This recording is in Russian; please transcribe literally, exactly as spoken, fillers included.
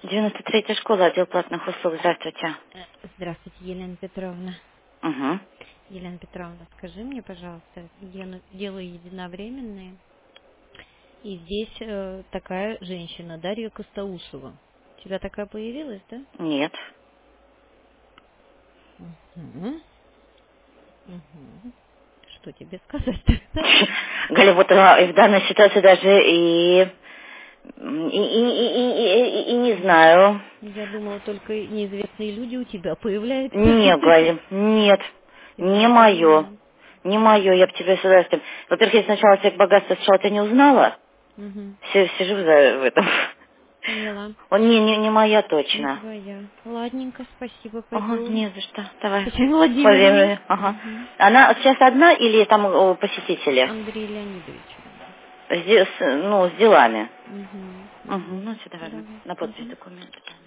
девяносто третья школа, отдел платных услуг. Здравствуйте. Э, Здравствуйте, Елена Петровна. Угу. Елена Петровна, скажи мне, пожалуйста, я на- делаю единовременные, и здесь э, такая женщина, Дарья Костоусова. У тебя такая появилась, да? Нет. Угу. Угу. Что тебе сказать-то? Галя, вот а, и в данной ситуации даже и, и, и, и, и, и- и не знаю. Я думала, только неизвестные люди у тебя появляются. Не, Галя, нет. Не Сегодня мое. нет. Не мое, я бы тебя с удовольствием. Во-первых, я сначала тебе богатство сначала тебя не узнала. Угу. Все, сижу за, в этом. Поняла. Он не, не, не моя Не точно. твоя. Ладненько, спасибо, Ага, пойду. не за что. Давай. Татьяна По Владимировна. времени. Ага. Угу. Она сейчас одна или там о, посетители? Андрей Леонидович у меня. С, де- с- ну, с делами. Угу. Угу. Угу. Ну, все, давай на, Давай. на подпись Угу. документа.